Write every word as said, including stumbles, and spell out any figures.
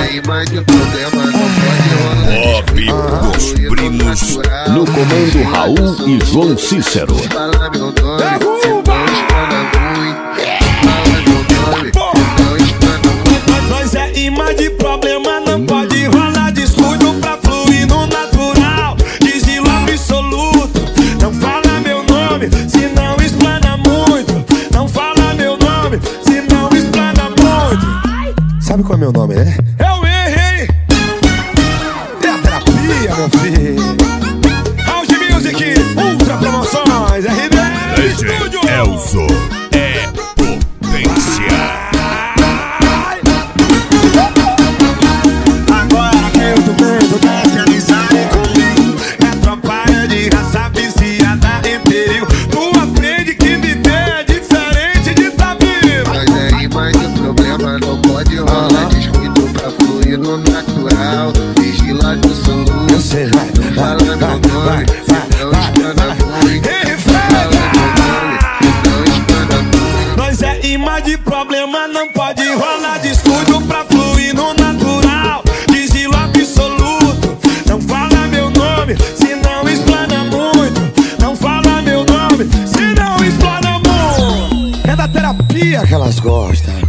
tem mais de problema, não pode rolar. Bob, os primos. No comando Raul e João Cícero. Fala meu nome, se não espana muito. Fala meu nome, se não espana muito. Nós é imã de problema, não pode rolar descuido pra fluir no natural. Sigilo absoluto, não fala meu nome, se não explana muito. Não fala meu nome, se não explana muito. Sabe qual é meu nome, né? Eu errei. É a terapia, meu filho. House Music, Ultra Promoções, R D Estúdio. Elzo é potência. Agora que eu tô vendo, tá se alisarem comigo. É tropa de raça viciada em perigo. Tu aprende que viver é diferente de tá vivo. Mas aí mais de problema, não pode rolar descuido pra fluir no natural. Sigilo absoluto. Eu sei, vai, Não fala meu nome, se não espana muito. Fala meu nome, se não espana muito. Nós é imã de problema, não pode rolar descuido pra fluir no natural. Sigilo absoluto, não fala meu nome, se não explana muito. Não fala meu nome, se não explana muito. É da terapia que elas gostam.